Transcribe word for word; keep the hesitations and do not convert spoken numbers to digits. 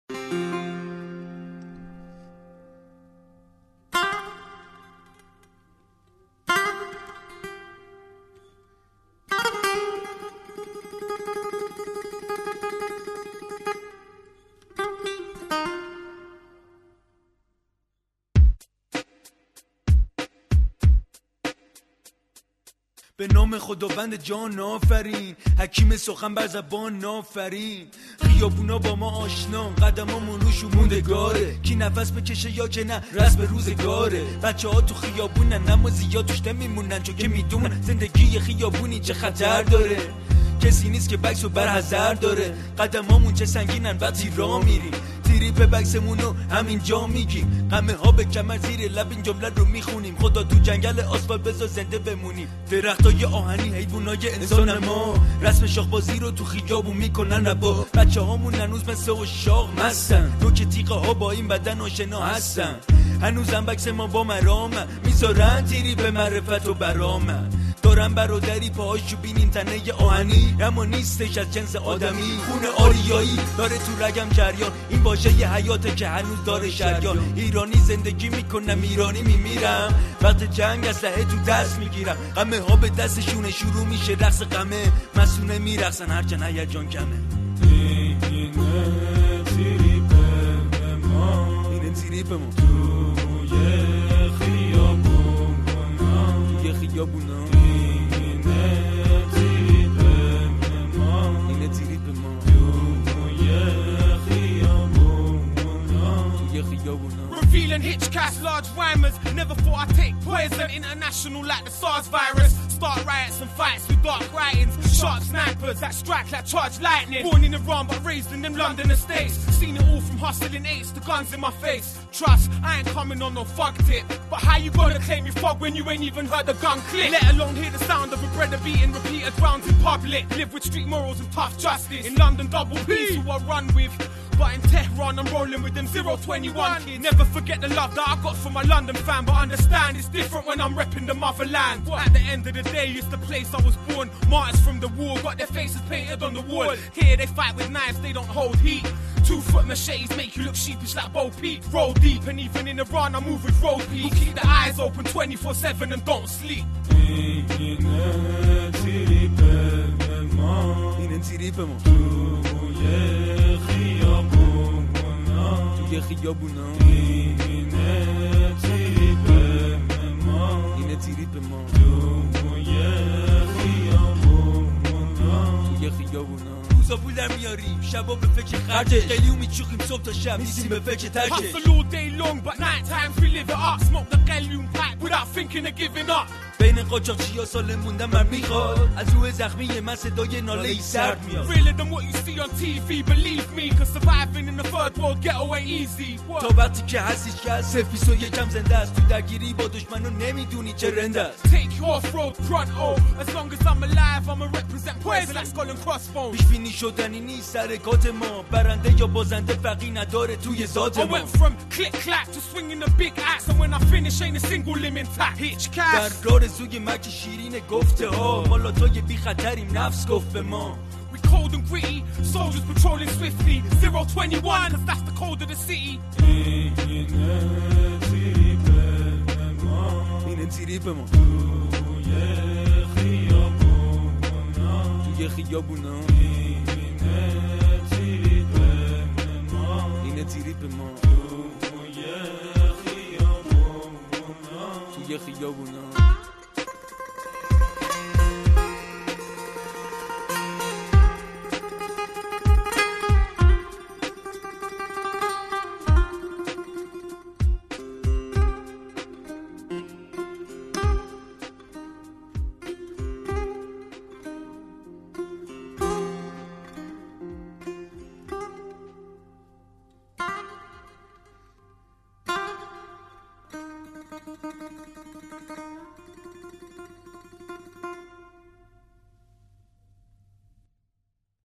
به نام خداوند جان آفرین، حکیم سخن بر زبان آفرین. خیابونا با ما آشنا، قدمامون روش موندگاره. کی نفس بکشه یا که نه رس به روزگاره. بچه ها تو خیابونن اما زیاد توش نمیمونن، چون که میدونن زندگی خیابونی چه خطر داره. کسی نیست که بکس و برحذر داره. قدمامون چه سنگینن وقتی راه میریم، تیری به بکسمونو همینجا میگیم. قمه ها به کمر زیر لب این جمله رو میخونیم. خدا تو جنگل آسفالت بذار زنده بمونیم. درختای آهنی حیوانای انسان ما، رسم شاخبازی رو تو خیابون میکنن ربا. بچه هامون هنوز مثل و شاق مستن، رو که تیغه ها با این بدن آشنا هستن. هنوزم بکس ما با مرامه، میذارن تیری به معرفت و برامه. دارم برادری پاهاشو بینیم تنه آهنی، اما نیستش از جنس آدمی. خون آریایی داره تو رگم جریان، این باشه یه حیاته که هنوز داره شریان. ایرانی زندگی میکنم، ایرانی میمیرم. وقت جنگ اسلحه تو دست میگیرم. غمه ها به دستشونه شروع میشه رقص غمه. مسونه میرقصن هرچند هیجان کمه. اینه تریپ ما، اینه تریپ ما توی خیابونا، توی خیابونا. Revealing hitchcats, large rhymers. Never thought I'd take poison. International like the SARS virus. Start riots and fights with dark writings. Sharp snipers that strike like charged lightning. Born in Iran but raised in them London estates. Seen it all from hustling eights to guns in my face. Trust, I ain't coming on no fuck tip. But how you gonna claim you fuck when you ain't even heard the gun click? Let alone hear the sound of a brother beating repeated rounds in public. Live with street morals and tough justice. In London double P's who I run with. But in Tehran I'm rolling with them zero twenty-one kids. Never forget the love that I got from my London fan, but understand it's different when I'm repping the motherland. At the end of the day, it's the place I was born. Martyrs from the war, got their faces painted on the wall. Here they fight with knives, they don't hold heat. Two foot machetes make you look sheepish like Bo Peep. Roll deep, and even in Iran I move with road peak. Keep the eyes open twenty-four seven and don't sleep. اینه تریپ ما، اینه تریپ ما توی خیابونا، توی خیابونا. اینه تریپ ما، اینه تریپ ما توی خیابونا، توی خیابونا. روزا پول در میاریم، شبا به فکر خرجه. قلیو میچوخیم صبح تا شب، نیستیم به فکر ترکه. Hustle all day long but night times we live it up. Smoke the Galium pipe without thinking of giving up. بین قاچاقچیا سال موندم من میخواد، از روی زخمی من صدای ناله ای سرد میاد. Realer than what you see on T V, believe me, cause surviving in the third world get away easy. تا وقتی که هستیش که از صفر بیست و یکم زنده است. تو درگیری با دشمنو نمیدونی چه رنده است. Take you off road front oh, as long as I'm alive I'ma represent poison like skull and crossbones. پیش بینی شدنی نیست حرکات ما، برنده یا بازنده فرقی نداره توی ذات I ما. went from click clack to swinging the big axe, and when I finish ain't a single limb intact. Hitch در cast. راه رسوی مک شیرین گفته ها، ما لاتای بی خطریم نفس گفت به ما. We cold and gritty, soldiers patrolling swiftly. zero twenty-one, cause that's the code of the city. اینه تریپ ما، اینه تریپ ما توی خیابونا، توی خیابونا. اینه تریپ ما، اینه تریپ ما توی خیابونا، توی خیابونا.